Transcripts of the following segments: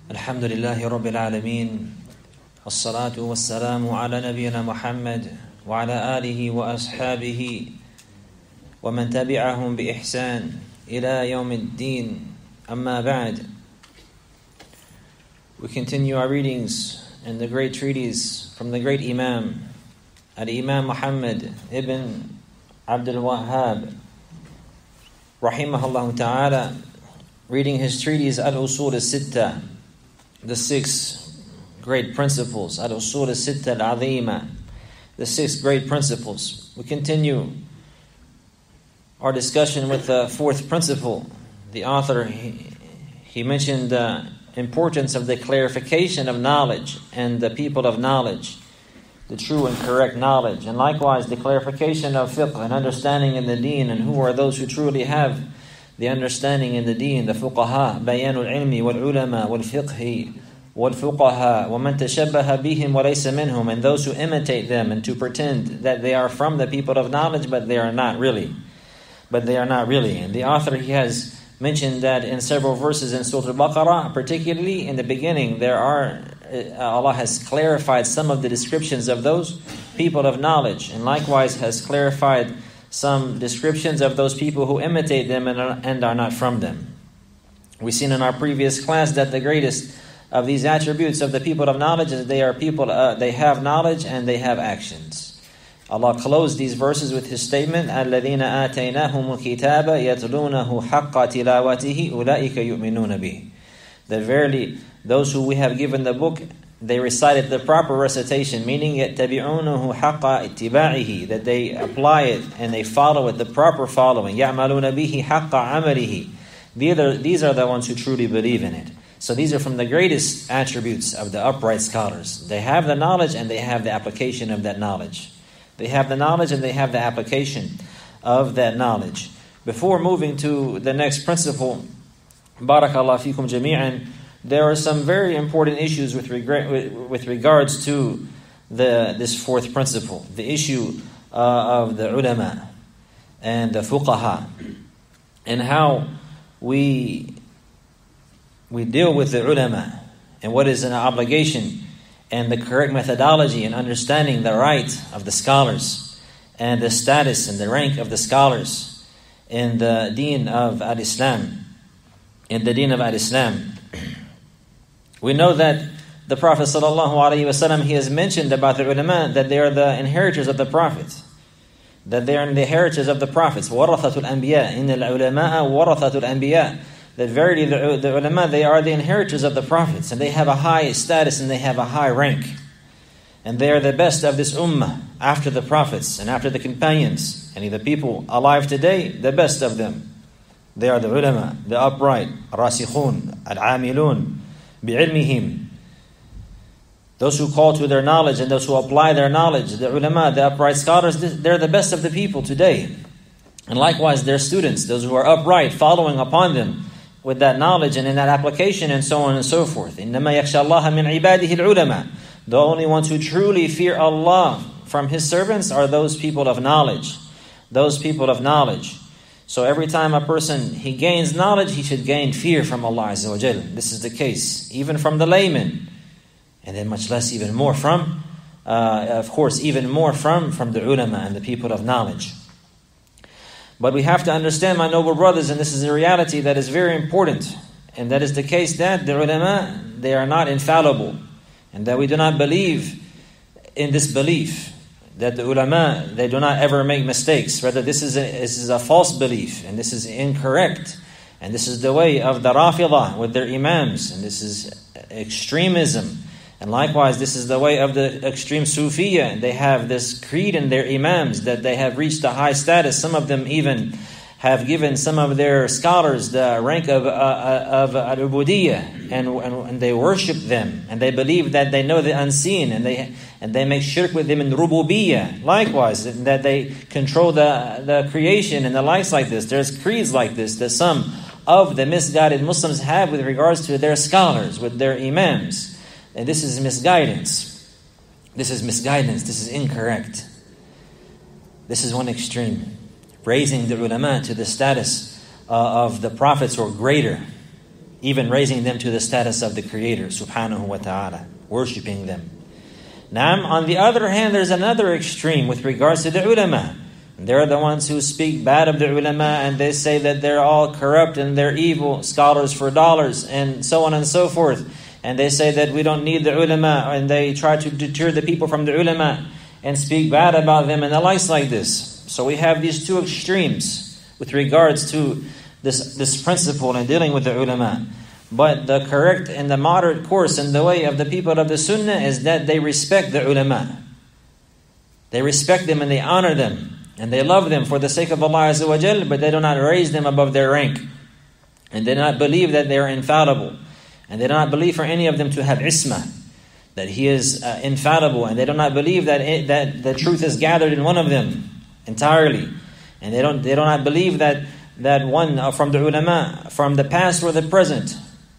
الحمد لله رب العالمين والصلاة والسلام على نبينا محمد وعلى آله وأصحابه ومن تبعهم بإحسان إلى يوم الدين أما بعد. We continue our readings in the great treatise from the great Imam, Al-Imam Muhammad ibn Abdul Wahhab rahimahullah ta'ala, reading his treatise Al-Usul Al-Sitta, the 6 great principles, Al-Usul Al-Sitta Al-Azima, the 6 great principles. We continue our discussion with the 4th principle. The author, he mentioned the importance of the clarification of knowledge and the people of knowledge, the true and correct knowledge, and likewise the clarification of fiqh and understanding in the deen, and who are those who truly have the understanding in the deen, the fuqaha, bayanul ilmi wal ulama wal fiqhi wal fuqaha wa man tashabbaha bihim wa laysa minhum, and those who imitate them and to pretend that they are from the people of knowledge, but they are not really. And the author, he has mentioned that in several verses in Surah Al-Baqarah, particularly in the beginning, Allah has clarified some of the descriptions of those people of knowledge, and likewise has clarified some descriptions of those people who imitate them and are not from them. We've seen in our previous class that the greatest of these attributes of the people of knowledge is they are people, they have knowledge and they have actions. Allah closed these verses with His statement, الَّذِينَ آتَيْنَاهُمُ الْكِتَابَ يَتْلُونَهُ حَقَّ تِلَاوَتِهِ أُولَٰئِكَ يُؤْمِنُونَ بِهِ. That verily, those who we have given the book, they recited the proper recitation, meaning يَتَّبِعُونَهُ حَقَّ اتِّبَاعِهِ, that they apply it and they follow it, the proper following. يَعْمَلُونَ بِهِ حَقَّ عَمَلِهِ. These are the ones who truly believe in it. So these are from the greatest attributes of the upright scholars. They have the knowledge and they have the application of that knowledge. They have the knowledge and they have the application of that knowledge. Before moving to the next principle, Barakallahu fikum jami'an, there are some very important issues with regards to this 4th principle, the issue of the ulama and the fuqaha, and how we deal with the ulama and what is an obligation and the correct methodology in understanding the right of the scholars and the status and the rank of the scholars in the deen of al-Islam. We know that the Prophet ﷺ, he has mentioned about the ulama that they are the inheritors of the prophets. That they are the inheritors of the prophets. وَرَثَةُ الْأَنْبِيَاءِ إِنَّ الْعُلَمَاءَ وَرَثَةُ الْأَنْبِيَاءِ. That verily the ulama, they are the inheritors of the prophets, and they have a high status and they have a high rank. And they are the best of this ummah after the prophets and after the companions, and the people alive today, the best of them. They are the ulama, the upright, rasikhun, al-amilun, bi'ilmihim. Those who call to their knowledge and those who apply their knowledge, the ulama, the upright scholars, they're the best of the people today. And likewise their students, those who are upright, following upon them with that knowledge and in that application and so on and so forth. إِنَّمَا يَخْشَى اللَّهَ مِنْ عِبَادِهِ الْعُلَمَا. The only ones who truly fear Allah from His servants are those people of knowledge. Those people of knowledge. So every time a person, he gains knowledge, he should gain fear from Allah Azza wa Jal. This is the case, even from the layman. And then much less, even more from, even more from the ulama and the people of knowledge. But we have to understand, my noble brothers, and this is a reality that is very important, and that is the case that the ulama, they are not infallible, and that we do not believe in this belief, that the ulama, they do not ever make mistakes. Rather, this is a false belief, and this is incorrect, and this is the way of the Rafidah with their imams, and this is extremism. And likewise, this is the way of the extreme Sufiya. They have this creed in their imams that they have reached a high status. Some of them even have given some of their scholars the rank of al-ubudiyya, and they worship them, and they believe that they know the unseen, and they make shirk with them in rububiyyah. Likewise, that they control the creation and the likes like this. There's creeds like this that some of the misguided Muslims have with regards to their scholars, with their imams. And this is misguidance. This is incorrect. This is one extreme. Raising the ulama to the status of the prophets or greater. even raising them to the status of the Creator, subhanahu wa ta'ala, worshipping them. Now, on the other hand, there's another extreme with regards to the ulama. They're the ones who speak bad of the ulama, and they say that they're all corrupt and they're evil, scholars for dollars, and so on and so forth. And they say that we don't need the ulama, and they try to deter the people from the ulama and speak bad about them and the likes like this. So we have these two extremes with regards to this principle in dealing with the ulama. But the correct and the moderate course in the way of the people of the sunnah is that they respect the ulama. They respect them and they honor them. And they love them for the sake of Allah Azza wa Jal, but they do not raise them above their rank. And they do not believe that they are infallible. And they do not believe for any of them to have isma, that he is infallible. And they do not believe that the truth is gathered in one of them entirely. And they do not believe that one from the ulama, from the past or the present,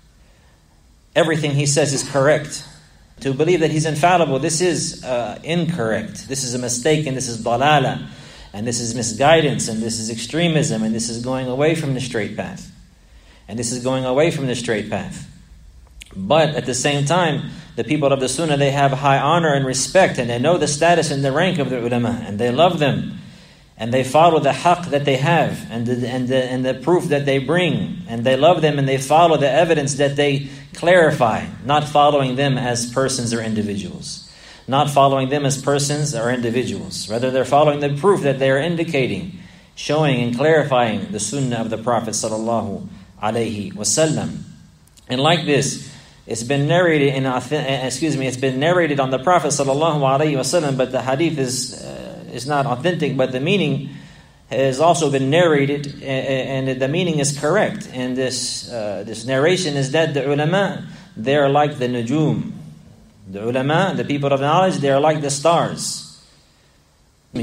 everything he says is correct. To believe that he's infallible, this is incorrect. This is a mistake, and this is dalala. And this is misguidance, and this is extremism, and this is going away from the straight path. And this is going away from the straight path. But at the same time, the people of the sunnah, they have high honor and respect, and they know the status and the rank of the ulama, and they love them. And they follow the haqq that they have, and the proof that they bring. And they love them, and they follow the evidence that they clarify, not following them as persons or individuals. Not following them as persons or individuals. Rather, they're following the proof that they are indicating, showing and clarifying the sunnah of the Prophet sallallahu alaihi wasallam. And like this, it's been narrated it's been narrated on the Prophet sallallahu alaihi wasallam, but the hadith is not authentic, but the meaning has also been narrated, and the meaning is correct. And this narration is that the ulama, they are like the nujum. The ulama, the people of knowledge, they are like the stars. That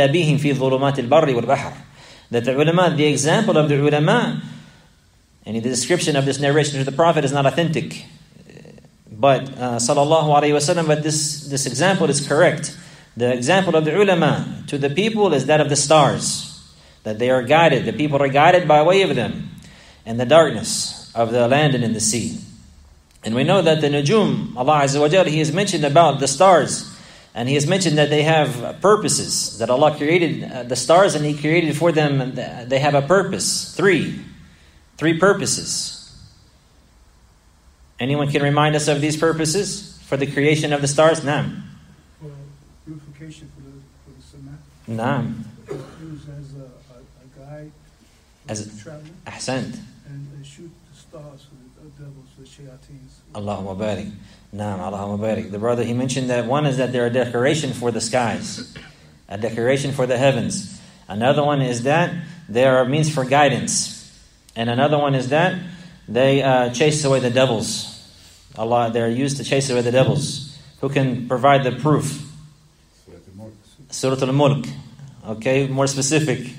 the ulama, the example of the ulama, and the description of this narration to the Prophet is not authentic. But sallallahu alaihi wasallam, but this example is correct. The example of the ulama to the people is that of the stars, that they are guided. The people are guided by way of them in the darkness of the land and in the sea. And we know that the nujum, Allah Azza wa Jalla, He has mentioned about the stars. And He has mentioned that they have purposes. That Allah created the stars and He created for them, they have a purpose. Three purposes. Anyone can remind us of these purposes for the creation of the stars? Naam. For purification for the sunnah. Naam. Used as a guide As traveling. Ahsant. And shoot the stars for the devils, the shayateens. Allahumma barik. Naam, Allahumma barik. The brother, he mentioned that one is that they're a decoration for the skies, a decoration for the heavens. Another one is that they are a means for guidance. And another one is that they chase away the devils. They're used to chase away the devils. Who can provide the proof? Surah Al-Mulk. Okay, more specific.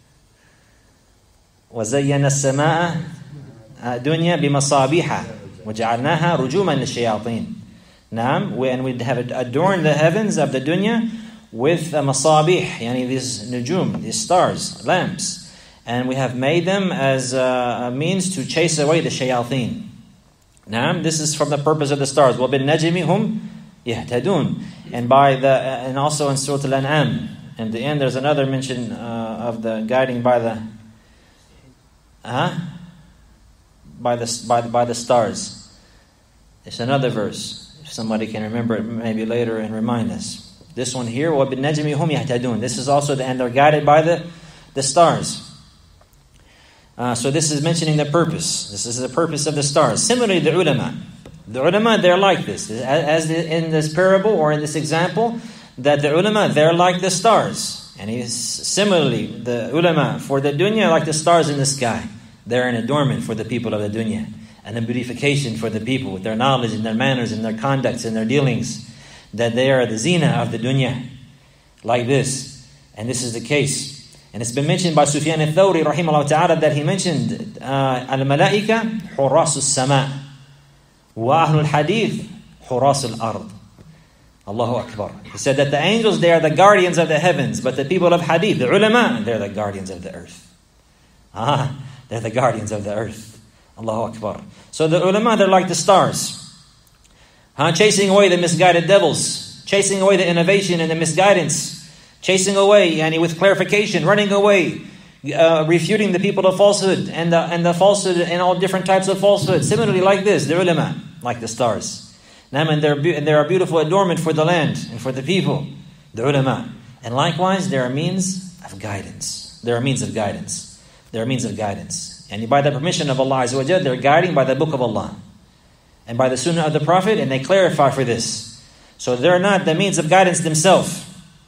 وَزَيَّنَ السَّمَاءَ الدُّنْيَا بِمَصَابِيحَ وَجَعَلْنَاهَا رُجُومًا لِلشَّيَاطِينَ. Naam, and we have adorned the heavens of the dunya with masabih, yani these nujum, these stars, lamps. And we have made them as a means to chase away the shayateen. Naam, this is from the purpose of the stars. وَبِالنَّجْمِ هُمْ يَهْتَدُونَ. And also in Surah Al-An'am, in the end there's another mention of the guiding by the stars. It's another verse. If somebody can remember it maybe later and remind us. This one here, وَبِالنَّجْمِ هُمْ يَهْتَدُونَ. This is also and they're guided by the stars. So this is mentioning the purpose. This is the purpose of the stars. Similarly, the ulama. The ulama, they're like this. As in this parable or in this example, that the ulama, they're like the stars. And similarly, the ulama for the dunya like the stars in the sky. They're an adornment for the people of the dunya. And a beautification for the people with their knowledge and their manners and their conducts and their dealings. That they are the zina of the dunya. Like this. And this is the case. And it's been mentioned by Sufyan al-Thawri rahimahullah ta'ala that he mentioned al-malaika hurasu as-sama' wa ahlul hadith hurasu al-ard. Allahu Akbar. He said that the angels, they are the guardians of the heavens, but the people of hadith, the ulama, they're the guardians of the earth. They're the guardians of the earth. Allahu Akbar. So the ulama, they're like the stars. Chasing away the misguided devils, chasing away the innovation and the misguidance, chasing away, with clarification, running away, refuting the people of falsehood and the falsehood and all different types of falsehood. Similarly, like this, the ulama, like the stars. And they're a beautiful adornment for the land and for the people, the ulama. And likewise, they are means of guidance. They are means of guidance. They are means of guidance. And by the permission of Allah Azza wa Jalla, they're guiding by the book of Allah and by the sunnah of the Prophet, and they clarify for this. So they're not the means of guidance themselves.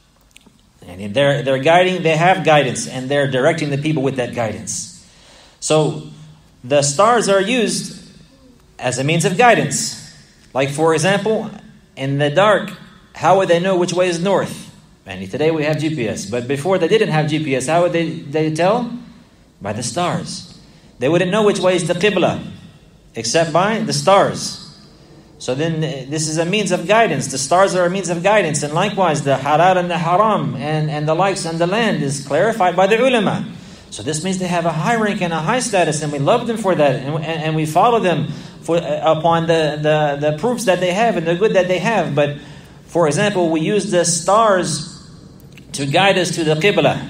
And they're guiding, they have guidance, and they're directing the people with that guidance. So the stars are used as a means of guidance. Like, for example, in the dark, how would they know which way is north? And today we have GPS. But before they didn't have GPS, how would they tell? By the stars. They wouldn't know which way is the Qibla, except by the stars. So then this is a means of guidance. The stars are a means of guidance. And likewise, the halal and the haram and the likes and the land is clarified by the ulama. So this means they have a high rank and a high status, and we love them for that, and we follow them upon the proofs that they have and the good that they have. But for example, we use the stars to guide us to the Qibla.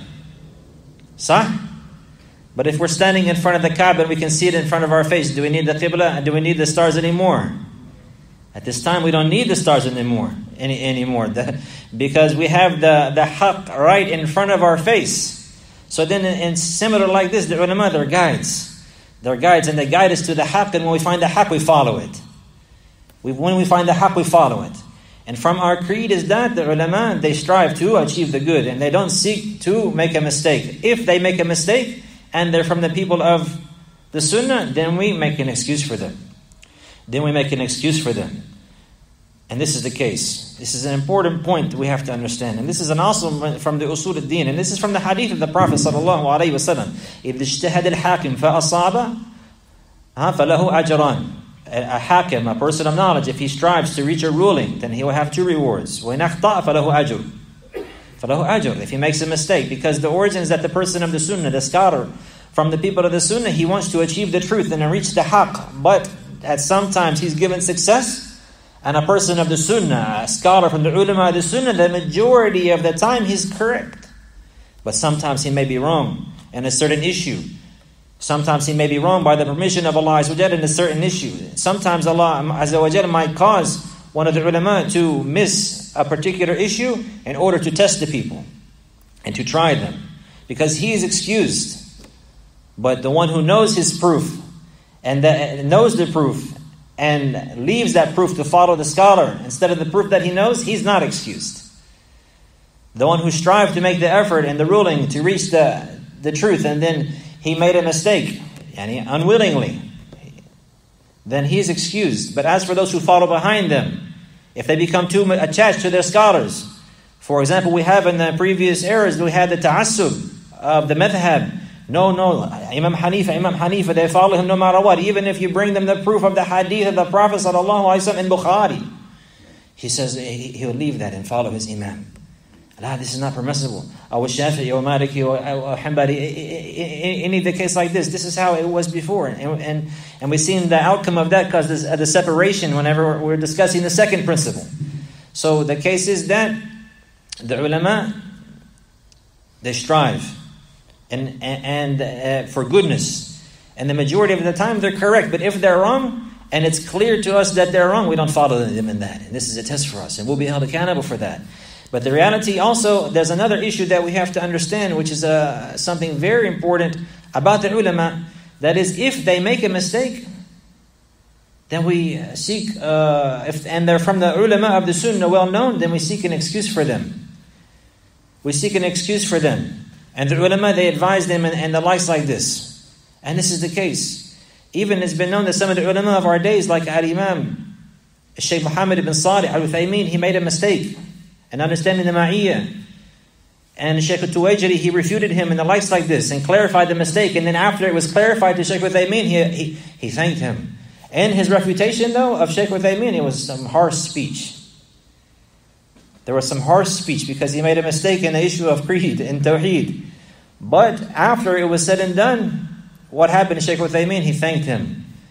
Sah? But if we're standing in front of the Kaaba and we can see it in front of our face, do we need the Qibla? Do we need the stars anymore? At this time, we don't need the stars anymore. Because we have the haqq right in front of our face. So then, in similar like this, the ulama, they're guides. They're guides, and they guide us to the haqq, and when we find the haqq, we follow it. When we find the haqq, we follow it. And from our creed is that the ulama, they strive to achieve the good, and they don't seek to make a mistake. If they make a mistake, and they're from the people of the sunnah, then we make an excuse for them. And this is the case. This is an important point that we have to understand. And this is an also from the usul al-din. And this is from the hadith of the Prophet sallallahu alayhi wa sallam. إِذْ اجْتَهَدَ الْحَاكِمْ فَأَصَابَ فَلَهُ أَجْرًا. A hakim, a person of knowledge, if he strives to reach a ruling, then he will have 2 rewards. وَإِنْ أَخْطَأَ فَلَهُ أَجْرٌ. If he makes a mistake, because the origin is that the person of the sunnah, the scholar, from the people of the sunnah, he wants to achieve the truth and reach the haqq. But at sometimes he's given success. And a person of the sunnah, a scholar from the ulama of the sunnah, the majority of the time he's correct. But sometimes he may be wrong in a certain issue. Sometimes he may be wrong by the permission of Allah Azza wa Jalla in a certain issue. Sometimes Allah Azza wa Jalla might cause one of the ulama to miss a particular issue in order to test the people and to try them. Because he is excused. But the one who knows his proof and knows the proof and leaves that proof to follow the scholar instead of the proof that he knows, he's not excused. The one who strived to make the effort and the ruling to reach the truth, and then he made a mistake, and unwillingly, then he's excused. But as for those who follow behind them, if they become too attached to their scholars, for example, we have in the previous eras, we had the ta'assub of the madhab. No, Imam Hanifa, they follow him no matter what. Even if you bring them the proof of the hadith of the Prophet ﷺ in Bukhari. He says he'll leave that and follow his Imam. Allah, this is not permissible. Or Shafi'i or Maliki or Hanbali, any of the case like this. This is how it was before. And we've seen the outcome of that because of the separation whenever we're discussing the second principle. So the case is that the ulama, they strive and for goodness, and the majority of the time they're correct. But if they're wrong, and it's clear to us that they're wrong, we don't follow them in that. And this is a test for us, and we'll be held accountable for that. But the reality also, there's another issue that we have to understand, which is something very important about the ulama. That is, if they make a mistake, then we seek, and they're from the ulama of the sunnah, well known, then we seek an excuse for them. We seek an excuse for them. And the ulama, they advise them and the likes like this. And this is the case. Even it's been known that some of the ulama of our days, like Al-Imam Shaykh Muhammad ibn Salih Al-Uthaymin, he made a mistake in understanding the Ma'iyyah. And Shaykh Tuwajiri, he refuted him and the likes like this and clarified the mistake. And then after it was clarified to Shaykh Uthaymin, he thanked him. In his refutation though of Shaykh Uthaymin, it was some harsh speech. There was some harsh speech because he made a mistake in the issue of creed and tawheed. But after it was said and done, what happened to Shaykh Uthaymin? He thanked him.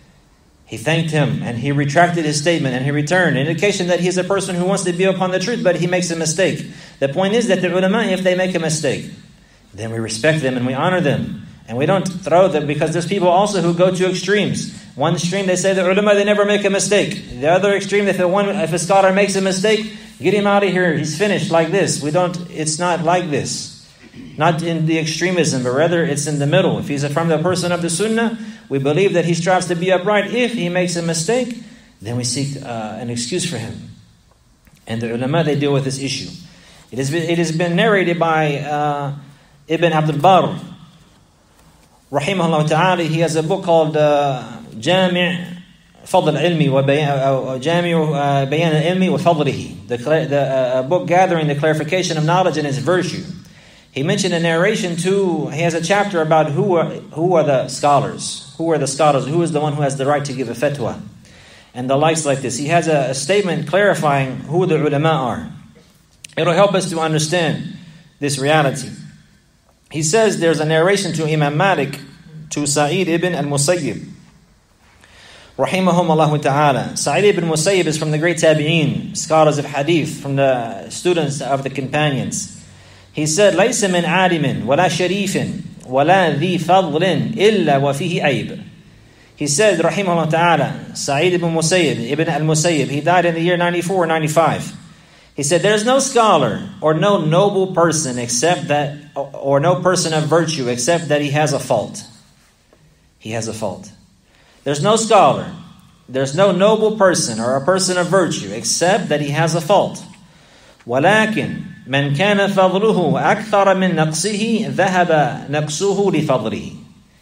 He thanked him and he retracted his statement and he returned. Indication that he's a person who wants to be upon the truth, but he makes a mistake. The point is that the ulama, if they make a mistake, then we respect them and we honor them. And we don't throw them, because there's people also who go to extremes. One extreme, they say the ulama, they never make a mistake. The other extreme, if a scholar makes a mistake, get him out of here, he's finished, like this. It's not like this. Not in the extremism, but rather it's in the middle. If he's from the person of the sunnah, we believe that he strives to be upright. If he makes a mistake, then we seek an excuse for him. And the ulama, they deal with this issue. It has been narrated by Ibn Abdul Barr, rahimahullah ta'ala. He has a book called Jami' Fadl al-Ilmi wa Jami' Bayan al-Ilmi wa Fadlihi, the book gathering the clarification of knowledge and its virtue. He mentioned a narration too. He has a chapter about who are the scholars. Who are the scholars? Who is the one who has the right to give a fatwa? And the likes like this. He has a statement clarifying who the ulama are. It'll help us to understand this reality. He says there's a narration to Imam Malik, to Sa'id ibn al-Musayyib, rahimahumullah ta'ala. Sa'id ibn Musayyib is from the great tabi'een, scholars of hadith, from the students of the companions. He said, لَيْسَ مِنْ عَالِمٍ وَلَا شَرِيفٍ وَلَا ذِي فَضْلٍ إِلَّا وَفِيهِ عَيْبٍ. He said, rahimahullah ta'ala, Sa'id ibn Musayyib, Ibn al-Musayyib, he died in the year 94 or 95. He said, there's no scholar or no noble person except that, or no person of virtue except that he has a fault. He has a fault. There's no scholar, there's no noble person or a person of virtue except that he has a fault. وَلَكِنْ مَنْ كَانَ فَضْلُهُ أَكْثَرَ مِنْ نَقْصِهِ ذَهَبَ نَقْصُهُ لِفَضْلِهِ.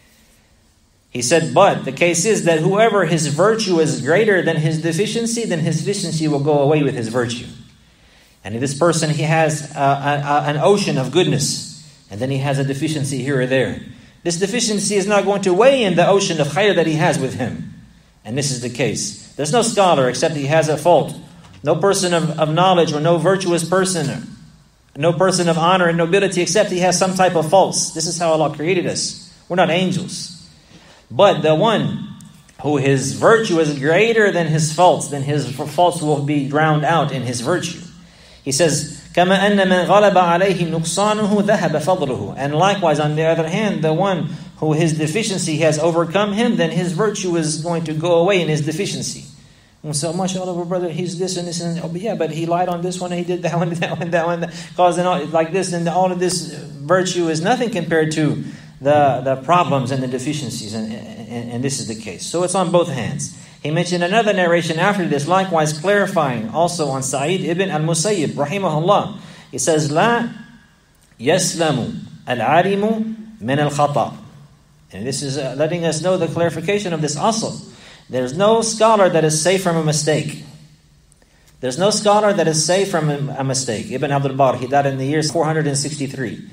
He said, but the case is that whoever his virtue is greater than his deficiency, then his deficiency will go away with his virtue. And this person, he has an ocean of goodness, and then he has a deficiency here or there. This deficiency is not going to weigh in the ocean of khair that he has with him. And this is the case. There's no scholar except he has a fault. No person of knowledge or no virtuous person, no person of honor and nobility except he has some type of faults. This is how Allah created us. We're not angels. But the one who his virtue is greater than his faults, then his faults will be drowned out in his virtue. He says, كَمَا أَنَّ مَنْ غَلَبَ عَلَيْهِ نُقْصَانُهُ ذَهَبَ فَضْلُهُ. And likewise, on the other hand, the one who his deficiency has overcome him, then his virtue is going to go away in his deficiency. And so, mashallah, brother, he's this and this and oh, but yeah, but he lied on this one, and he did that one, that one, causing all like this, and all of this virtue is nothing compared to the problems and the deficiencies, and this is the case. So it's on both hands. He mentioned another narration after this, likewise clarifying also on Sa'id ibn al-Musayyib, rahimahullah. He says, لا يسلم العالم من الخطأ. And this is letting us know the clarification of this asl. There's no scholar that is safe from a mistake. There's no scholar that is safe from a mistake. Ibn Abdul Barr, he died in the year 463.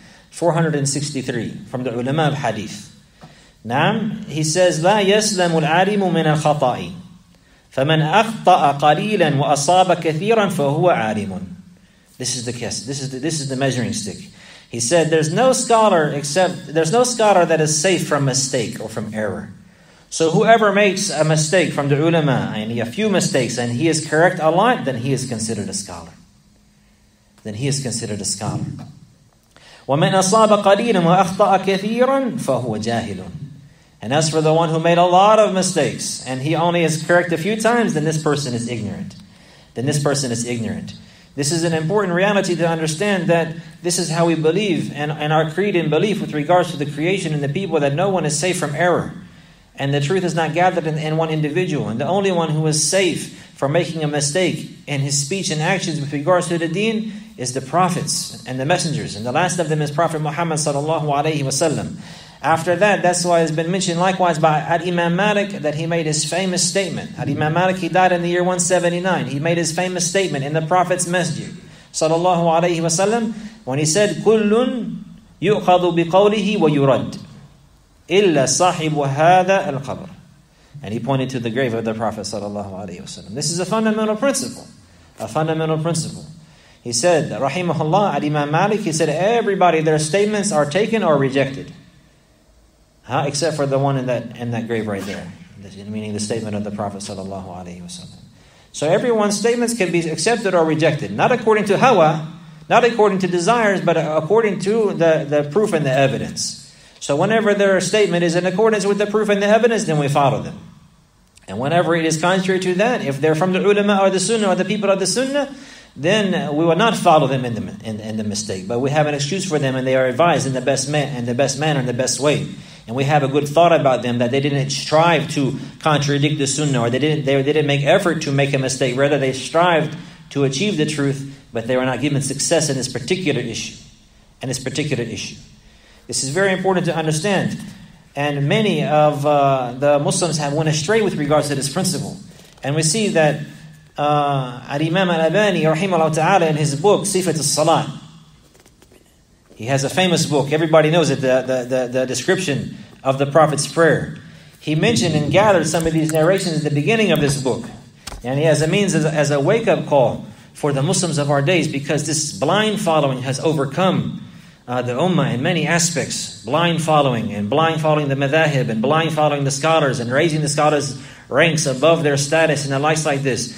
463 from the ulama of hadith. Naam, he says, لا يسلم العالم من الخطأ فمن أخطأ قليلا وأصاب كثيرا فهو عالم. This is the case. This is the measuring stick. He said, there's no scholar that is safe from mistake or from error. So whoever makes a mistake from the ulama, and a few mistakes, and he is correct a lot, then he is considered a scholar. Then he is considered a scholar. وَمَنْ أَصَابَ قَلِيلًا وَأَخْطَأَ كَثِيرًا فَهُوَ جَاهِلٌ. And as for the one who made a lot of mistakes, and he only is correct a few times, then this person is ignorant. This is an important reality to understand, that this is how we believe, and our creed and belief with regards to the creation and the people, that no one is safe from error. And the truth is not gathered in one individual. And the only one who is safe from making a mistake in his speech and actions with regards to the deen is the prophets and the messengers. And the last of them is Prophet Muhammad sallallahu alaihi wasallam. After that, that's why it's been mentioned likewise by Imam Malik that he made his famous statement. Imam Malik, he died in the year 179. He made his famous statement in the Prophet's masjid sallallahu alaihi wasallam when he said, كُلٌّ يُؤْخَذُ بِقَوْلِهِ وَيُرَدْ إِلَّا صَاحِبُ هَذَا الْقَبْرِ. And he pointed to the grave of the Prophet sallallahu alaihi wasallam. This is a fundamental principle. He said, rahimahullah, Imam Malik, he said, everybody, their statements are taken or rejected. Except for the one in that grave right there. meaning the statement of the Prophet sallallahu alaihi wasallam. So everyone's statements can be accepted or rejected, not according to hawa, not according to desires, but according to the proof and the evidence. So whenever their statement is in accordance with the proof and the evidence, then we follow them. And whenever it is contrary to that, if they're from the ulama or the sunnah or the people of the sunnah, then we will not follow them in the mistake. But we have an excuse for them, and they are advised in the best manner, in the best way. And we have a good thought about them, that they didn't strive to contradict the sunnah, or they didn't make effort to make a mistake. Rather, they strived to achieve the truth, but they were not given success in this particular issue. This is very important to understand. And many of the Muslims have went astray with regards to this principle. And we see that Al-Imam Al-Albani, rahimahullah ta'ala, in his book, Sifat al-Salat, he has a famous book. Everybody knows it, the description of the Prophet's prayer. He mentioned and gathered some of these narrations at the beginning of this book. And he has a means as a wake-up call for the Muslims of our days, because this blind following has overcome the ummah in many aspects. Blind following the madhahib, and blind following the scholars, and raising the scholars' ranks above their status, and the likes like this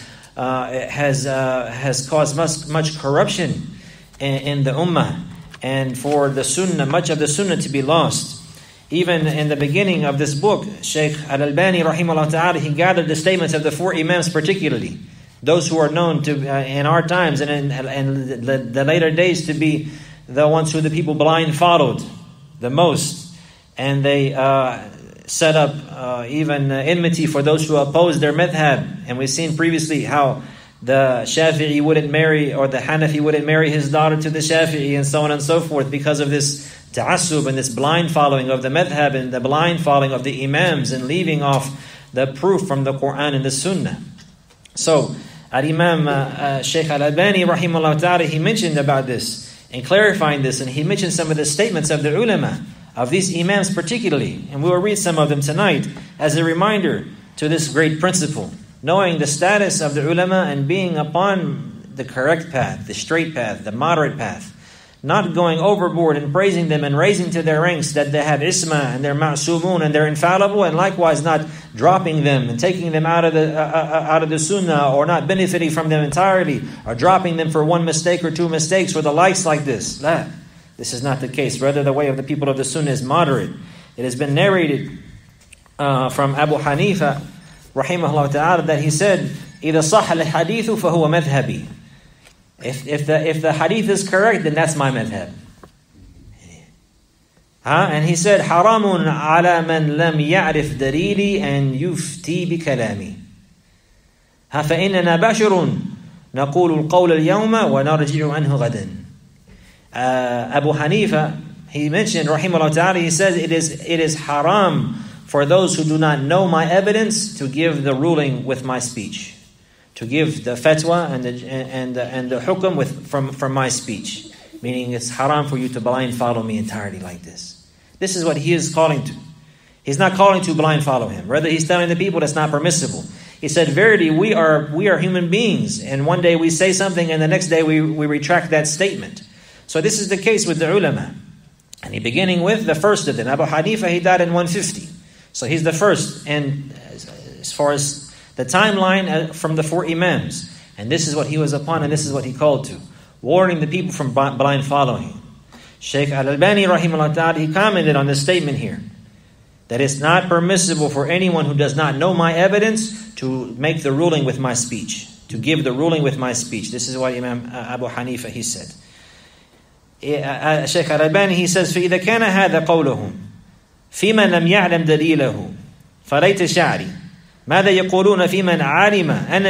has caused much corruption in the ummah, and for the sunnah, much of the sunnah to be lost. Even in the beginning of this book, Shaykh Al-Albani rahimahullah ta'ala, he gathered the statements of the four imams, particularly those who are known to in our times and in the later days to be the ones who the people blind followed the most. And they set up even enmity for those who oppose their madhab. And we've seen previously how the Shafi'i wouldn't marry, or the Hanafi wouldn't marry his daughter to the Shafi'i, and so on and so forth, because of this ta'assub and this blind following of the madhab, and the blind following of the imams, and leaving off the proof from the Quran and the Sunnah. So Al-Imam Shaykh Al-Albani rahimahullah ta'ala, he mentioned about this and clarifying this, and he mentioned some of the statements of the ulama, of these imams particularly, and we will read some of them tonight as a reminder to this great principle. Knowing the status of the ulama and being upon the correct path, the straight path, the moderate path. Not going overboard and praising them and raising to their ranks that they have isma and they're ma'sumun and they're infallible, and likewise not dropping them and taking them out of the sunnah, or not benefiting from them entirely, or dropping them for one mistake or two mistakes, or the likes like this. La. This is not the case. Rather, the way of the people of the sunnah is moderate. It has been narrated from Abu Hanifa rahimahullah ta'ala that he said, إِذَا صَحَّ الْحَدِيثُ فَهُوَ مَذْهَبِي. If the hadith is correct, then that's my madhab. And he said, حَرَامٌ عَلَى مَنْ لَمْ يَعْرِفْ دَلِيلِي أَنْ يُفْتِي بِكَلَامِي. فَإِنَّنَا بَشَرٌ نَقُولُ الْقَوْلَ الْيَوْمَ وَنَرْجِعُ عَنْهُ غَدًا. Abu Hanifa, he mentioned, rahimahullah ta'ala, he says, it is haram for those who do not know my evidence to give the ruling with my speech, to give the fatwa and the hukum from my speech. Meaning it's haram for you to blind follow me entirely like this. This is what he is calling to. He's not calling to blind follow him. Rather, he's telling the people that's not permissible. He said, verily, we are human beings, and one day we say something and the next day we retract that statement. So this is the case with the ulama. And he beginning with the first of them, Abu Hanifa, he died in 150. So he's the first, and as far as the timeline from the four imams. And this is what he was upon, and this is what he called to, warning the people from blind following. Shaykh Al-Albani rahimahullah ta'ala, he commented on this statement here, that it's not permissible for anyone who does not know my evidence to make the ruling with my speech, to give the ruling with my speech. This is what Imam Abu Hanifa, he said. Shaykh Al-Albani, he says, فَإِذَا كَانَ هَذَا قَوْلُهُمْ في من لم يعلم دليله فليت شعري ماذا يقولون في من علم أن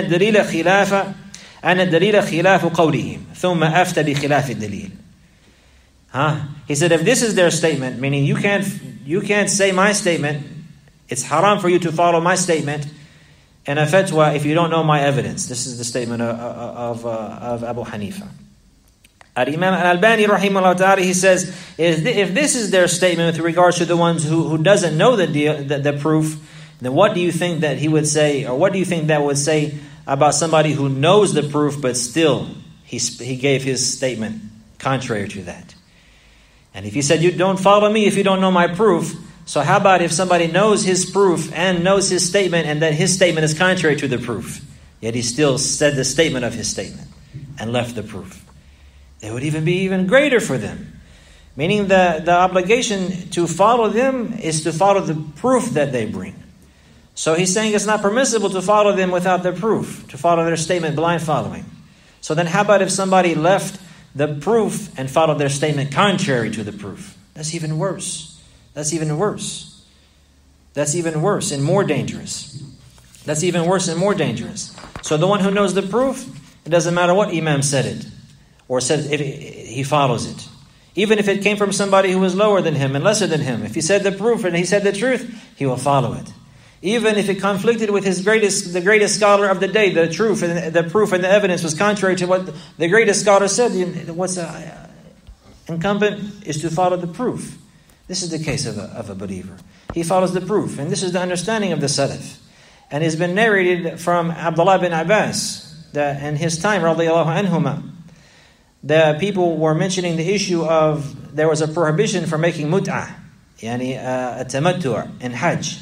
الدليل خلاف قولهم ثم أفتى بخلاف الدليل. He said, if this is their statement, meaning you can't say my statement, it's haram for you to follow my statement and a fatwa if you don't know my evidence. This is the statement of Abu Hanifa. Al-Imam Al-Albani rahimahullah ta'ala, he says, if this is their statement with regards to the ones who doesn't know the proof, then what do you think that he would say, or what do you think that would say about somebody who knows the proof but still he gave his statement contrary to that? And if he said, you don't follow me if you don't know my proof, So how about if somebody knows his proof and knows his statement, and then his statement is contrary to the proof, yet he still said the statement of his statement and left the proof? It would even be even greater for them. Meaning the obligation to follow them is to follow the proof that they bring. So he's saying it's not permissible to follow them without the proof, to follow their statement blind following. So then how about if somebody left the proof and followed their statement contrary to the proof? That's even worse. That's even worse. That's even worse and more dangerous. That's even worse and more dangerous. So the one who knows the proof, it doesn't matter what Imam said it, or said if he follows it. Even if it came from somebody who was lower than him and lesser than him. If he said the proof and he said the truth, he will follow it. Even if it conflicted with the greatest scholar of the day, the proof and the evidence was contrary to what the greatest scholar said, what's incumbent is to follow the proof. This is the case of a believer. He follows the proof, and this is the understanding of the Salaf. And it's been narrated from Abdullah bin Abbas that in his time, radiyallahu anhuma, the people were mentioning the issue of there was a prohibition for making mut'ah, yani a tamattu' in Hajj.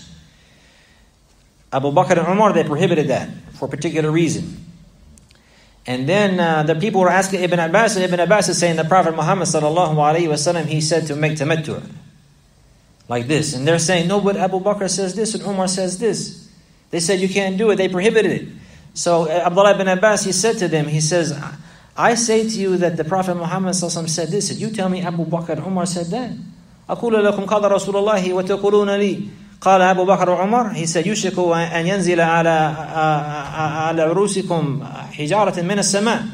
Abu Bakr and Umar, they prohibited that for a particular reason. And then the people were asking Ibn Abbas, and Ibn Abbas is saying the Prophet Muhammad sallallahu alaihi wasallam, he said to make tamattu' like this. And they're saying, no, but Abu Bakr says this and Umar says this. They said you can't do it. They prohibited it. So Abdullah ibn Abbas, he said to them, he says, I say to you that the Prophet Muhammad sallallahu alaihi wasallam said this. You tell me Abu Bakr and Umar said that. أقول لكم قال رسول الله وتقولون لي قال أبو بكر وعمر. He said يوشك أن ينزل على رؤوسكم حجارة من السماء.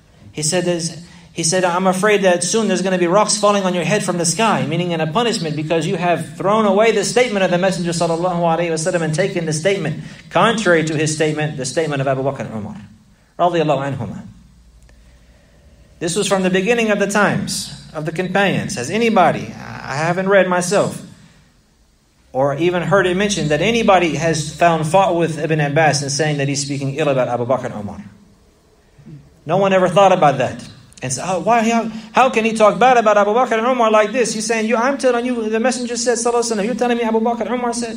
He said, I'm afraid that soon there's going to be rocks falling on your head from the sky, meaning in a punishment because you have thrown away the statement of the Messenger sallallahu alaihi wasallam and taken the statement contrary to his statement, the statement of Abu Bakr and Umar radiyallahu anhuma. This was from the beginning of the times of the companions. Has anybody, I haven't read myself, or even heard it mentioned that anybody has found fault with Ibn Abbas in saying that he's speaking ill about Abu Bakr and Umar. No one ever thought about that. And so, how can he talk bad about Abu Bakr and Umar like this? He's saying, I'm telling you, the Messenger said, sallallahu alaihi wasallam, you're telling me Abu Bakr and Umar said?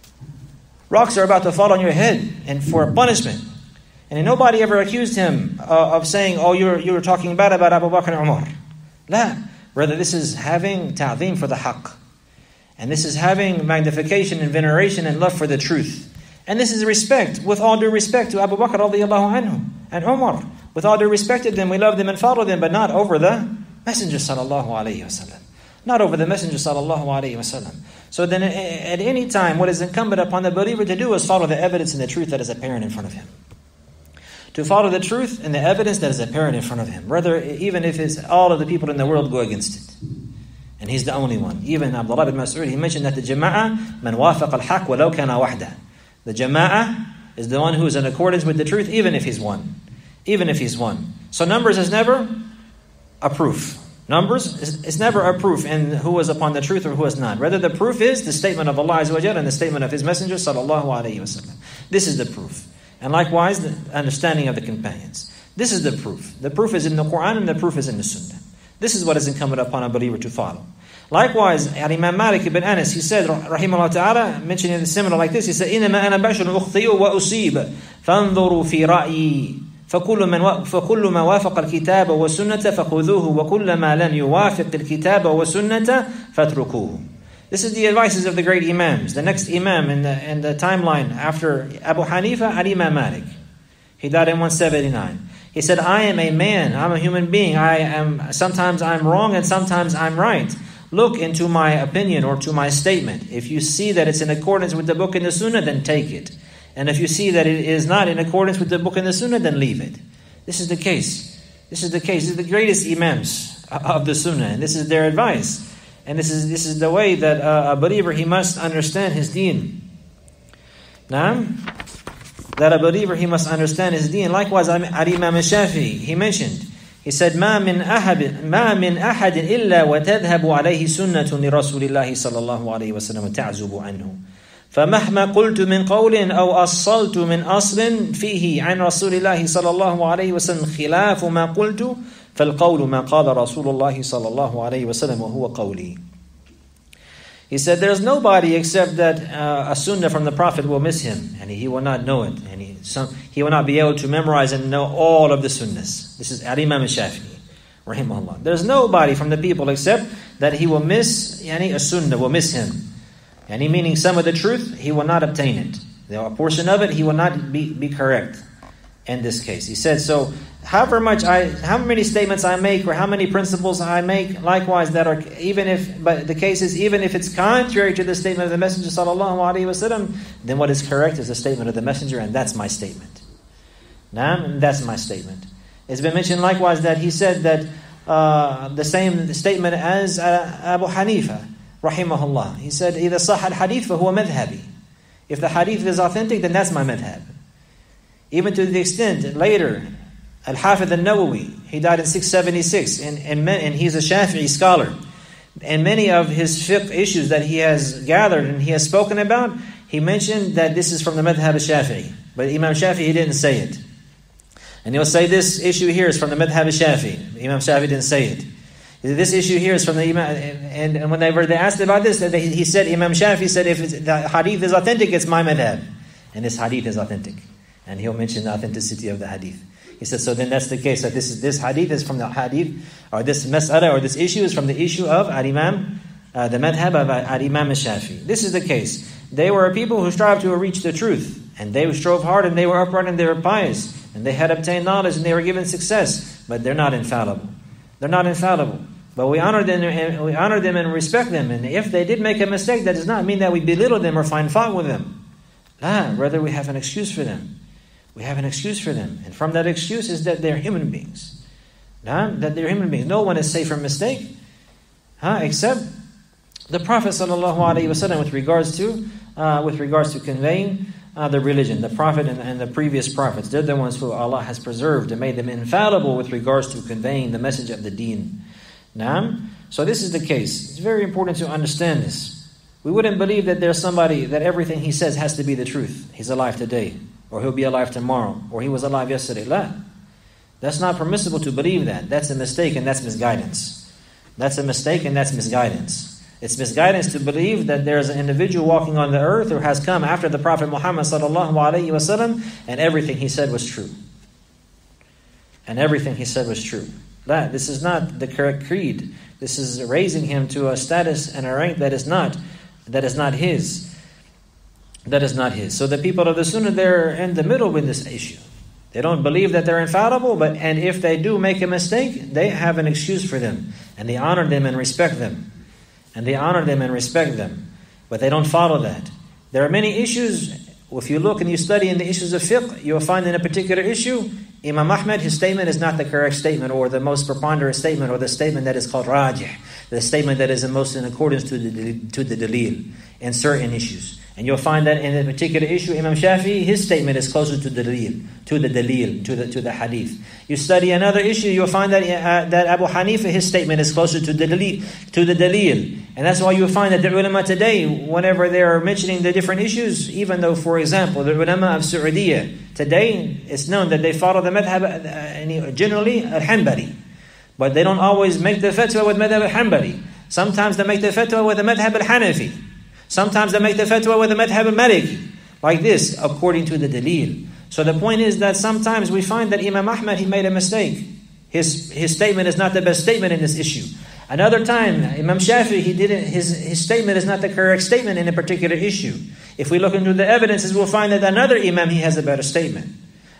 Rocks are about to fall on your head and for a punishment. And nobody ever accused him of saying, you're talking bad about Abu Bakr and Umar. La. Rather, this is having ta'zeem for the haqq. And this is having magnification and veneration and love for the truth. And this is respect, with all due respect to Abu Bakr radiyallahu anhu and Umar. With all due respect to them, we love them and follow them, but not over the Messenger sallallahu alaihi wasallam. Not over the Messenger sallallahu alaihi wasallam. So then at any time, what is incumbent upon the believer to do is follow the evidence and the truth that is apparent in front of him. To follow the truth and the evidence that is apparent in front of him. Rather, even if it's all of the people in the world go against it. And he's the only one. Even Abdullah bin Mas'ud, he mentioned that the jama'ah, man wafaq al-haq walau kana wahda. The jama'ah is the one who is in accordance with the truth, even if he's one. Even if he's one. So numbers is never a proof. Numbers is never a proof in who is upon the truth or who is not. Rather, the proof is the statement of Allah Azza wa Jalla and the statement of His Messenger sallallahu alaihi wasallam. This is the proof. And likewise, the understanding of the companions. This is the proof. The proof is in the Quran and the proof is in the Sunnah. This is what is incumbent upon a believer to follow. Likewise, Imam Malik ibn Anas, he said, rahimahullah ta'ala, mentioning the similar like this, he said, إِنَّمَا أَنَا بَشْرٌ أُخْطِئُ وَأُصِيبُ فَانظُرُوا فِي رَأْيِي فكل ما وافق الكتاب والسنة فخذوه وكل ما لم يوافق الكتاب والسنة فاتركوه. This is the advices of the great Imams. The next Imam in the timeline after Abu Hanifa, Imam Malik. He died in 179. He said, I am a man, I'm a human being. Sometimes I'm wrong and sometimes I'm right. Look into my opinion or to my statement. If you see that it's in accordance with the book and the Sunnah, then take it. And if you see that it is not in accordance with the book and the Sunnah, then leave it. This is the case. This is the case. This is the greatest Imams of the Sunnah. And this is their advice. And this is the way that a believer, he must understand his deen. That a believer, he must understand his deen. Likewise, Imam al-Shafi'i, he mentioned, he said, ما من أحد إلا وتذهب عليه سنة لرسول الله صلى الله عليه وسلم تعزب عنه. فمهما قلت من قول أو أصلت من أصل فيه عن رسول الله صلى الله عليه وسلم خلاف ما قلت فالقول ما قال رسول الله صلى الله عليه وسلم وهو قولي. He said, there's nobody except that a sunnah from the Prophet will miss him, and he will not know it, and he will not be able to memorize and know all of the sunnahs. This is Al-Imam al-Shafi'i, rahimahullah. There's nobody from the people except that he will miss, a sunnah will miss him. Meaning some of the truth, he will not obtain it. A portion of it, he will not be correct in this case. He said, so how many statements I make or how many principles I make, likewise that are, but the case is, even if it's contrary to the statement of the Messenger sallallahu alaihi wasallam, then what is correct is the statement of the Messenger, and that's my statement. And that's my statement. It's been mentioned likewise that he said that the same statement as Abu Hanifa, rahimahullah. He said, إِذَا صَحَ الْحَدِيث فَهُوَ مَذْهَبِي. If the hadith is authentic, then that's my madhab. Even to the extent, later, Al-Hafidh al-Nawawi, he died in 676, and he's a Shafi'i scholar. And many of his fiqh issues that he has gathered and he has spoken about, he mentioned that this is from the madhab al-Shafi'i. But Imam Shafi'i, he didn't say it. And he'll say this issue here is from the madhab al-Shafi'i. Imam Shafi'i didn't say it. This issue here is from the Imam, and when they asked about this, he said, Imam Shafi'i said, if the hadith is authentic, it's my madhab. And this hadith is authentic. And he'll mention the authenticity of the hadith. He said, so then that's the case, that this hadith is from the hadith, or this mas'ala, or this issue is from the issue of Al-Imam, the madhab of Al-Imam al-Shafi'i. This is the case. They were people who strived to reach the truth. And they strove hard, and they were upright, and they were pious. And they had obtained knowledge, and they were given success. But they're not infallible. They're not infallible. But we honor them and respect them. And if they did make a mistake, that does not mean that we belittle them or find fault with them. Rather we have an excuse for them. We have an excuse for them. And from that excuse is that they're human beings. That they're human beings. No one is safe from mistake. Except the Prophet ﷺ with regards to conveying the religion. The Prophet and the previous prophets. They're the ones who Allah has preserved and made them infallible with regards to conveying the message of the deen. So this is the case. It's very important to understand this. We wouldn't believe that there's somebody that everything he says has to be the truth. He's alive today, or he'll be alive tomorrow, or he was alive yesterday. That's not permissible to believe that. That's a mistake and that's misguidance. That's a mistake and that's misguidance. It's misguidance to believe that there's an individual walking on the earth who has come after the Prophet Muhammad sallallahu alaihi wasallam, and everything he said was true. And everything he said was true. This is not the correct creed. This is raising him to a status and a rank that is not his. That is not his. So the people of the Sunnah, they're in the middle with this issue. They don't believe that they're infallible, and if they do make a mistake, they have an excuse for them. And they honor them and respect them. But they don't follow that. There are many issues. If you look and you study in the issues of fiqh, you'll find in a particular issue, Imam Ahmad, his statement is not the correct statement, or the most preponderant statement, or the statement that is called rajih, the statement that is the most in accordance to the dalil in certain issues. And you'll find that in a particular issue, Imam Shafi'i, his statement is closer to the dalil, to the hadith. You study another issue, you'll find that Abu Hanifa, his statement is closer to the dalil. And that's why you'll find that the ulama today, whenever they are mentioning the different issues, even though, for example, the ulama of Saudiya, today, it's known that they follow the madhab, generally, al-Hanbali. But they don't always make the fatwa with madhab al-Hanbali. Sometimes they make the fatwa with the madhab al-Hanafi. Sometimes they make the fatwa with the madhab al-Maliki. Like this, according to the dalil. So the point is that sometimes we find that Imam Ahmad, he made a mistake. His statement is not the best statement in this issue. Another time, Imam Shafi'i, his statement is not the correct statement in a particular issue. If we look into the evidences, we'll find that another Imam, he has a better statement.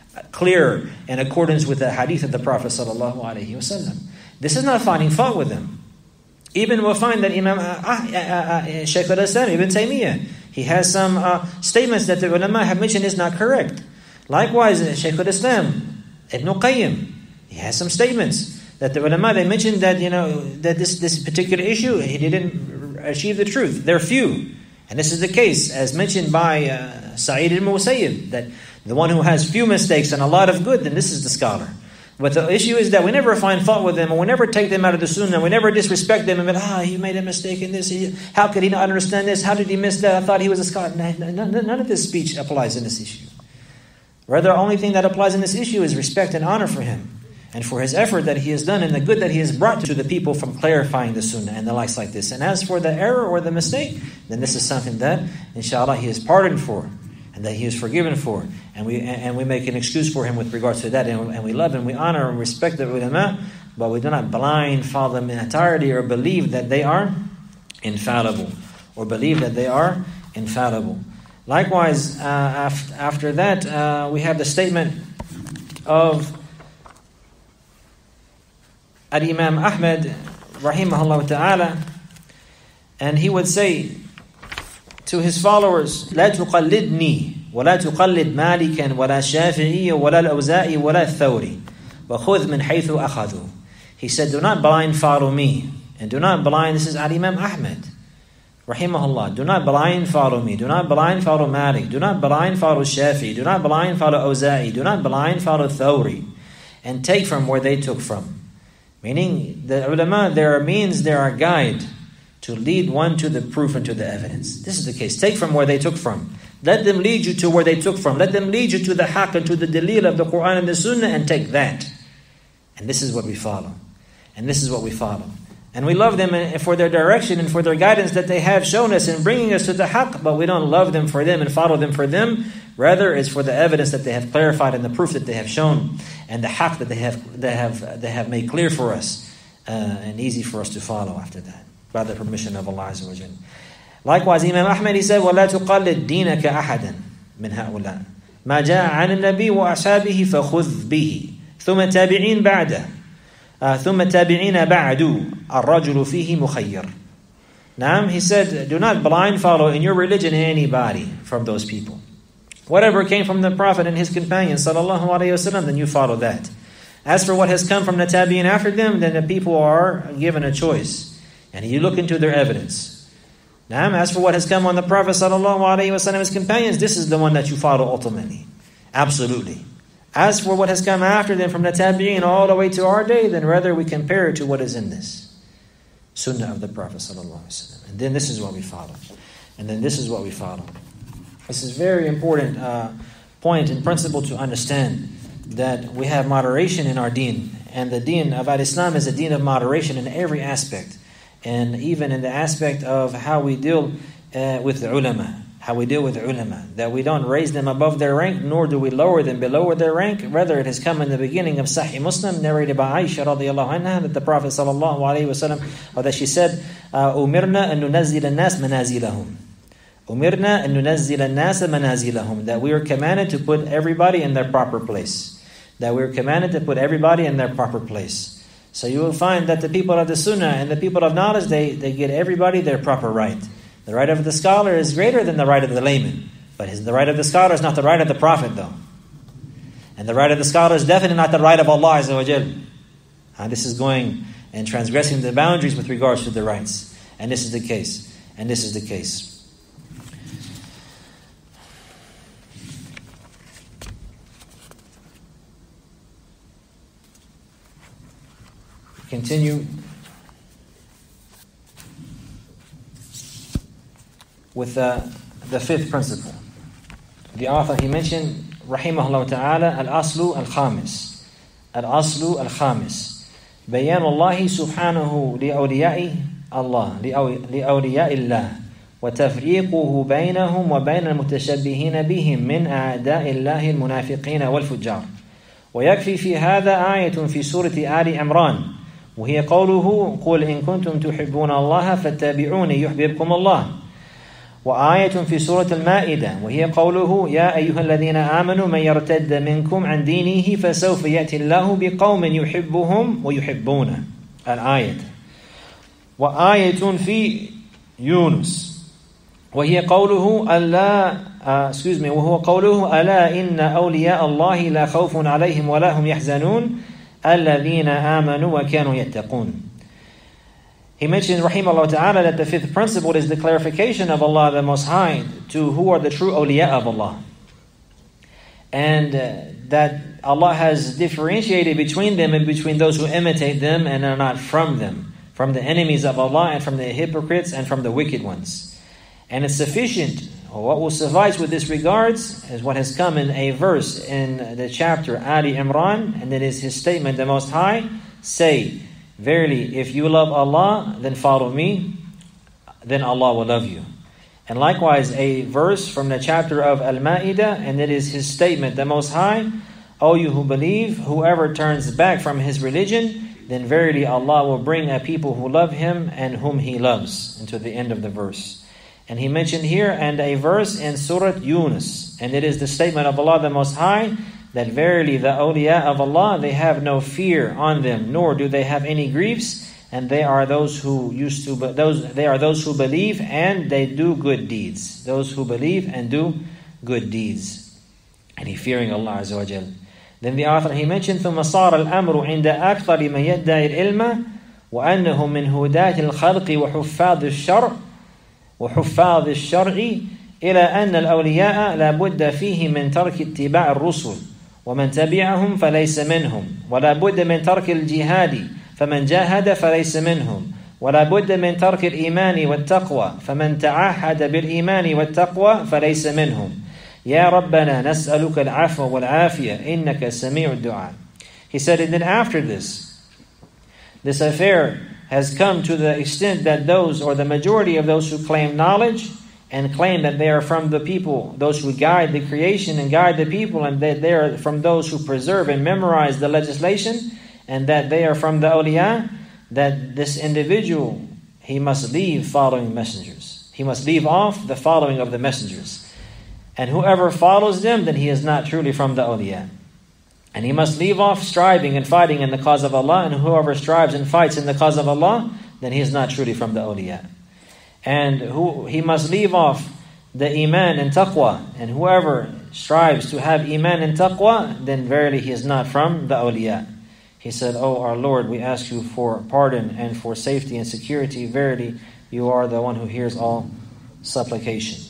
Clear in accordance with the hadith of the Prophet sallallahu alaihi wasallam. This is not finding fault with them. Even we'll find that Imam Shaykh al-Islam, Ibn Taymiyyah, he has some statements that the ulama have mentioned is not correct. Likewise, Shaykh al-Islam, Ibn Qayyim, he has some statements that the ulama, they mentioned that, that this particular issue, he didn't achieve the truth. They're few. And this is the case, as mentioned by Sa'id al-Musayyib, that the one who has few mistakes and a lot of good, then this is the scholar. But the issue is that we never find fault with them, or we never take them out of the sunnah, we never disrespect them, and he made a mistake in this, how could he not understand this, how did he miss that, I thought he was a scholar. None of this speech applies in this issue. Rather, the only thing that applies in this issue is respect and honor for him. and for his effort that he has done and the good that he has brought to the people from clarifying the sunnah and the likes like this. And as for the error or the mistake, then this is something that, inshallah, he is pardoned for and that he is forgiven for. And we make an excuse for him with regards to that. And we love and we honor and respect the ulama, but we do not blind follow them in entirety or believe that they are infallible. Likewise, after that, we have the statement of Al-Imam Ahmad, rahimahullah ta'ala, and he would say to his followers, لا تقلدني ولا تقلد مالكا ولا الشافعي ولا الأوزاعي ولا الثوري وخذ من حيث أخذوا. He said, do not blind follow me, and do not blind, this is Al-Imam Ahmad, rahimahullah, do not blind follow me, do not blind follow Malik, do not blind follow Shafi, do not blind follow Awza'i, do not blind follow Thawri, and take from where they took from. Meaning, the ulama, there are means, there are guide to lead one to the proof and to the evidence. This is the case. Take from where they took from. Let them lead you to where they took from. Let them lead you to the haqq and to the dalil of the Quran and the Sunnah, and take that. And this is what we follow. And we love them for their direction and for their guidance that they have shown us in bringing us to the haqq, but we don't love them for them and follow them for them. Rather, it's for the evidence that they have clarified and the proof that they have shown and the haqq that they have made clear for us and easy for us to follow after that, by the permission of Allah Azza wa Jalla. Likewise, Imam Ahmad, he said, وَلَا تُقَلِّدْ دِينَكَ أَحَدًا مِنْ هَؤُلَاءِ مَا جَاءَ عَنِ النَّبِي وَأَصْحَابِهِ فَخُذْ بِهِ ثُمَّ تَابِعِينَ بَعْدَهُ ثُمَّ تَابِعِينَ بَعْدُ الرَّجُلُ فِيهِ مُخَيَّرٌ. Naam, he said, do not blind follow in your religion anybody from those people. Whatever came from the Prophet and his companions, sallallahu alayhi wasallam, then you follow that. As for what has come from the tabi'in after them, then the people are given a choice. And you look into their evidence. Naam, as for what has come on the Prophet sallallahu alayhi wasallam and his companions, this is the one that you follow ultimately. Absolutely. As for what has come after them from the tabi'in all the way to our day, then rather we compare it to what is in this sunnah of the Prophet sallallahu alayhi wasallam. And then this is what we follow. This is a very important point and principle to understand, that we have moderation in our deen. And the deen of Al-Islam is a deen of moderation in every aspect. And even in the aspect of how we deal with the ulama. That we don't raise them above their rank, nor do we lower them below their rank. Rather, it has come in the beginning of Sahih Muslim, narrated by Aisha radiyallahu anha, that the Prophet sallallahu alayhi wasallam, or that she said, "Umirna an nunazzil an-nas manazilahum." Umirna an nunazzil an-nas manazilahum. That we are commanded to put everybody in their proper place. So you will find that the people of the Sunnah and the people of knowledge, they get everybody their proper right. The right of the scholar is greater than the right of the layman. But the right of the scholar is not the right of the Prophet, though. And the right of the scholar is definitely not the right of Allah Azza wa Jal. This is going and transgressing the boundaries with regards to the rights. And this is the case. Continue with the fifth principle. The author, he mentioned, rahimahullah ta'ala, al-aslu al-khamis. Al-aslu al-khamis. Bayan Allahi subhanahu li-awliya'i Allah, li-awliya'i Allah. وتفريقه بينهم وبين المتشبهين بهم من أعداء الله المنافقين والفجار. ويكفي في هذا آية في سورة آل عمران، وهي قوله قل إن كنتم تحبون الله فاتبعوني يحببكم الله. وآية في سورة المائدة، وهي قوله يا أيها الذين آمنوا من يرتد منكم عن دينه فسوف يأتي الله بقوم يحبهم ويحبونه. الآية. وآية في يونس، وهي قوله وهو قوله ألا إن أولياء الله لا خوف عليهم ولا هم يحزنون الذين آمنوا وكانوا يتقون. He mentions, rahimahullah ta'ala, that the fifth principle is the clarification of Allah the Most High to who are the true awliya of Allah. And that Allah has differentiated between them and between those who imitate them and are not from them, from the enemies of Allah and from the hypocrites and from the wicked ones. And it's sufficient What will suffice with this regards is what has come in a verse in the chapter Ali Imran, and it is His statement, the Most High, say, verily, if you love Allah, then follow me, then Allah will love you. And likewise, a verse from the chapter of Al-Ma'idah, and it is His statement, the Most High, O you who believe, whoever turns back from his religion, then verily Allah will bring a people who love Him and whom He loves, until the end of the verse. And He mentioned here, and a verse in Surah Yunus, and it is the statement of Allah the Most High, that verily the awliya of Allah, they have no fear on them, nor do they have any griefs, and they are those who believe and they do good deeds. Those who believe and do good deeds. And he fearing Allah Azza wa Jal. Then the author, he mentioned, ثم صار الأمر عند أكثر من يدعي العلم وأنهم من هداة الخلق وحفاظ الشرع إلى أن الأولياء لا بد فيه من ترك اتباع الرسل ومن تبعهم فليس منهم ولا بد من ترك الجهاد فمن جاهد فليس منهم ولا بد من ترك الإيمان والتقوى فمن تعاهد بالإيمان والتقوى فليس منهم يا ربنا نسألك العفو والعافية إنك سميع الدعاء. He said, and then after this affair has come to the extent that those, or the majority of those who claim knowledge and claim that they are from the people, those who guide the creation and guide the people, and that they are from those who preserve and memorize the legislation, and that they are from the awliya, that this individual, he must leave following messengers. He must leave off the following of the messengers. And whoever follows them, then he is not truly from the awliya. And he must leave off striving and fighting in the cause of Allah, and whoever strives and fights in the cause of Allah, then he is not truly from the awliya. And he must leave off the iman and taqwa, and whoever strives to have iman and taqwa, then verily he is not from the awliya. He said, "O our Lord, we ask you for pardon and for safety and security. Verily, you are the one who hears all supplication."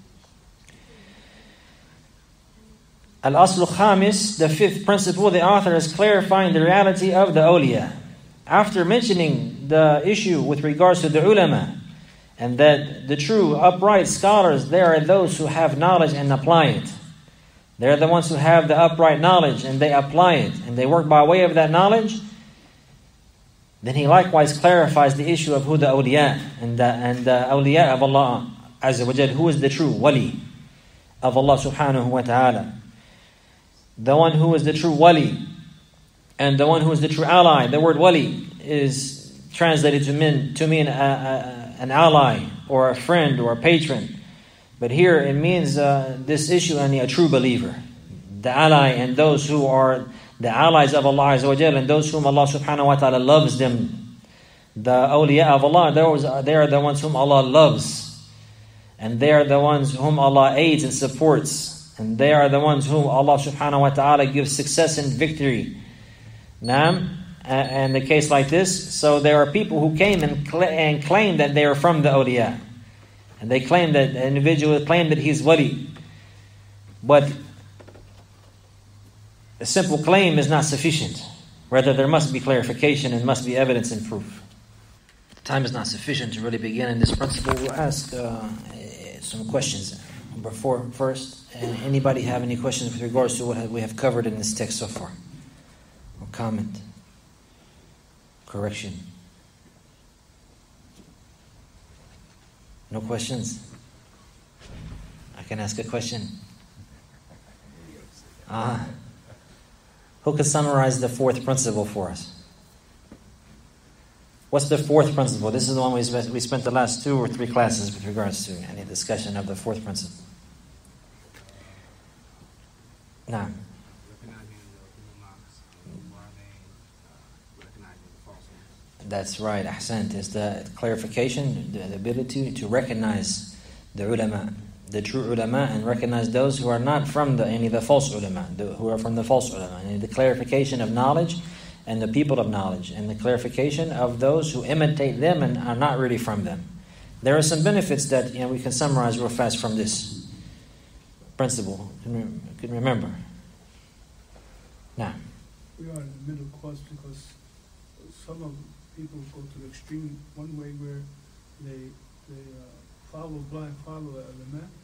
Al-Aslu Khamis, the fifth principle, the author is clarifying the reality of the awliya. After mentioning the issue with regards to the ulama, and that the true upright scholars, they are those who have knowledge and apply it. They're the ones who have the upright knowledge and they apply it, and they work by way of that knowledge. Then he likewise clarifies the issue of who the awliya, and the awliya of Allah Azza wa Jal, who is the true wali of Allah subhanahu wa ta'ala. The one who is the true wali and the one who is the true ally. The word wali is translated to mean an ally or a friend or a patron. But here it means this issue, and a true believer. The ally and those who are the allies of Allah Azza wa Jalla, and those whom Allah subhanahu wa ta'ala loves them. The awliya of Allah, they are the ones whom Allah loves. And they are the ones whom Allah aids and supports. And they are the ones whom Allah subhanahu wa ta'ala gives success and victory. Naam. And the case like this, so there are people who came and claim that they are from the awliya. And they claim that the individual claim that he's wali. But a simple claim is not sufficient. Rather, there must be clarification and must be evidence and proof. Time is not sufficient to really begin in this principle. We'll ask some questions. Number 4 first. And anybody have any questions with regards to what we have covered in this text so far? Or comment? Correction? No questions? I can ask a question. Who could summarize the 4th principle for us? What's the 4th principle? This is the one we spent the last 2 or 3 classes with regards to any discussion of the 4th principle. Nah. That's right, ahsant. It's the clarification, the ability to recognize the ulama, the true ulama, and recognize those who are not from the false ulama, who are from the false ulama. And the clarification of knowledge and the people of knowledge, and the clarification of those who imitate them and are not really from them. There are some benefits that we can summarize real fast from this principle. You can remember. Now, we are in the middle course because some of people go to the extreme one way where they blind follow the ulama,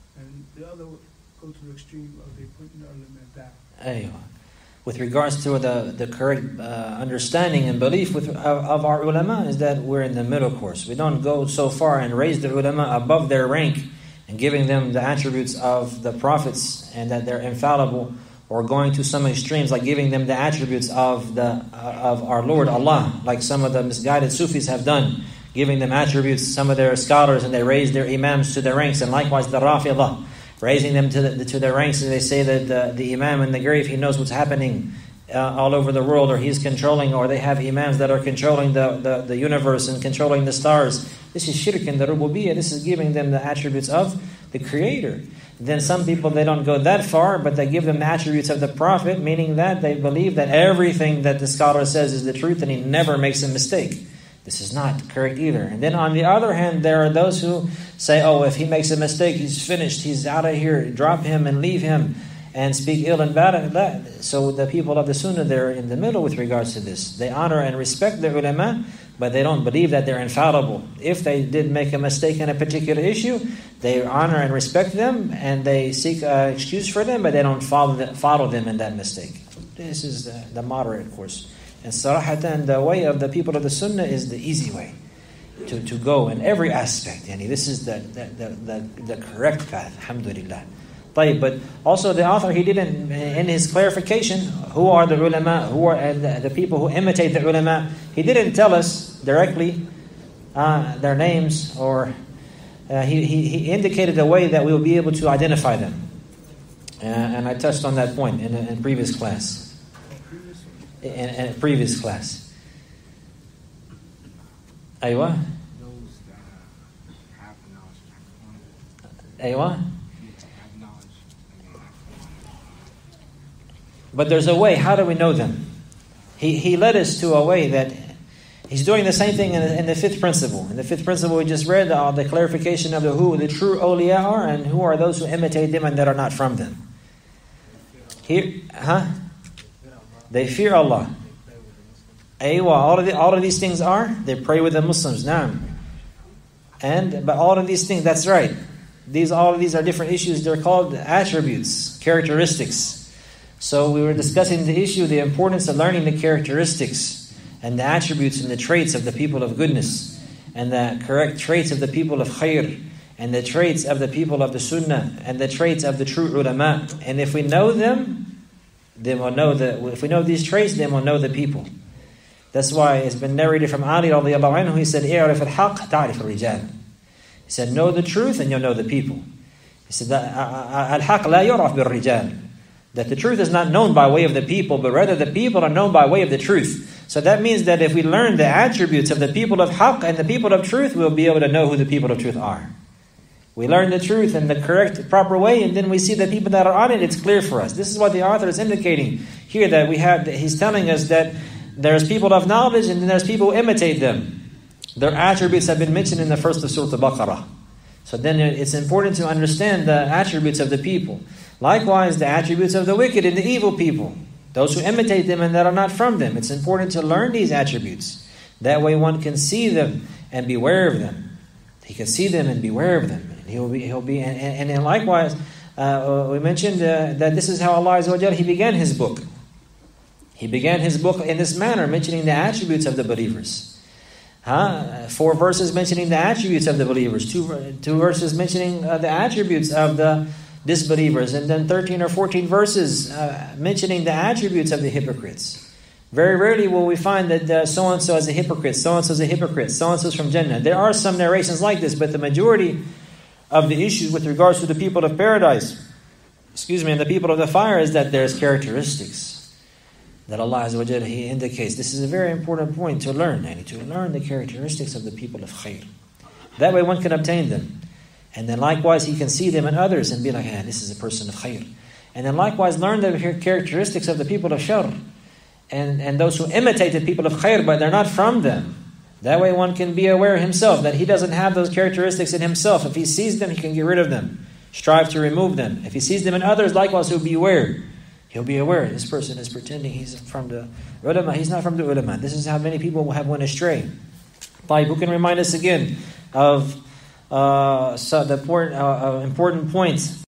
and the other go to the extreme of they putting the ulama down. Aywa. With regards to the correct understanding and belief of our ulama is that we're in the middle course. We don't go so far and raise the ulama above their rank and giving them the attributes of the prophets and that they're infallible, or going to some extremes like giving them the attributes of our Lord Allah, like some of the misguided Sufis have done, giving them attributes, some of their scholars, and they raise their imams to the ranks, and likewise the Rafidah, raising them to their ranks, and they say that the imam in the grave, he knows what's happening all over the world, or he's controlling, or they have imams that are controlling the universe and controlling the stars. This is shirk in the rububiyyah. This is giving them the attributes of the Creator. Then some people, they don't go that far, but they give them the attributes of the Prophet, meaning that they believe that everything that the scholar says is the truth and he never makes a mistake. This is not correct either. And then on the other hand, there are those who say, oh, if he makes a mistake, he's finished, he's out of here, drop him and leave him and speak ill and bad of that. So the people of the Sunnah, they're in the middle with regards to this. They honor and respect the ulama, but they don't believe that they're infallible. If they did make a mistake in a particular issue, they honor and respect them, and they seek an excuse for them, but they don't follow them in that mistake. This is the moderate course. And sarahatan, the way of the people of the Sunnah is the easy way to go in every aspect. Yani this is the correct path, alhamdulillah. But also the author, he didn't, in his clarification, who are the ulama, who are the people who imitate the ulama, he didn't tell us directly their names, or he indicated a way that we will be able to identify them. And I touched on that point in previous class. In a previous class. Aywa? Those that have knowledge. Aywa? But there's a way. How do we know them? He led us to a way that he's doing the same thing in the fifth principle. In the fifth principle we just read the clarification of who the true awliya are and who are those who imitate them and that are not from them. Here, They fear Allah. Aywa, all of these things are, they pray with the Muslims. Naam. But all of these things, that's right. All of these are different issues. They're called attributes, characteristics. So we were discussing the importance of learning the characteristics and the attributes and the traits of the people of goodness, and the correct traits of the people of khair, and the traits of the people of the sunnah, and the traits of the true ulama. And if we know them, then we'll know if we know these traits, then we'll know the people. That's why it's been narrated from Ali radiallahu anhu. He said, "I'rif al-haq, ta'rif al-rijal." He said, know the truth and you'll know the people. He said, "Al-haq la yuraf bil-rijal." That the truth is not known by way of the people, but rather the people are known by way of the truth. So that means that if we learn the attributes of the people of haqq and the people of truth, we'll be able to know who the people of truth are. We learn the truth in the correct, proper way, and then we see the people that are on it, it's clear for us. This is what the author is indicating here, that he's telling us that there's people of knowledge and then there's people who imitate them. Their attributes have been mentioned in the first of Surah Al-Baqarah. So then it's important to understand the attributes of the people. Likewise, the attributes of the wicked and the evil people, those who imitate them and that are not from them. It's important to learn these attributes. That way one can see them and beware of them. He can see them and beware of them. And then likewise, we mentioned that this is how Allah Azza wa Jalla, He began His book. He began His book in this manner, mentioning the attributes of the believers. 4 verses mentioning the attributes of the believers. 2 verses mentioning the attributes of the disbelievers. And then 13 or 14 verses mentioning the attributes of the hypocrites. Very rarely will we find that so-and-so is a hypocrite, so-and-so is a hypocrite, so-and-so is from Jannah. There are some narrations like this, but the majority of the issues with regards to the people of paradise, and the people of the fire, is that there's characteristics that Allah Azza wa Jalla, He indicates. This is a very important point to learn, and to learn the characteristics of the people of khair. That way one can obtain them. And then likewise he can see them in others and be like, this is a person of khair. And then likewise learn the characteristics of the people of shar. And those who imitate the people of khair, but they're not from them. That way one can be aware himself that he doesn't have those characteristics in himself. If he sees them, he can get rid of them. Strive to remove them. If he sees them in others, likewise he'll be aware. He'll be aware this person is pretending he's from the ulama. He's not from the ulama. This is how many people have went astray. Who can remind us again of so the important point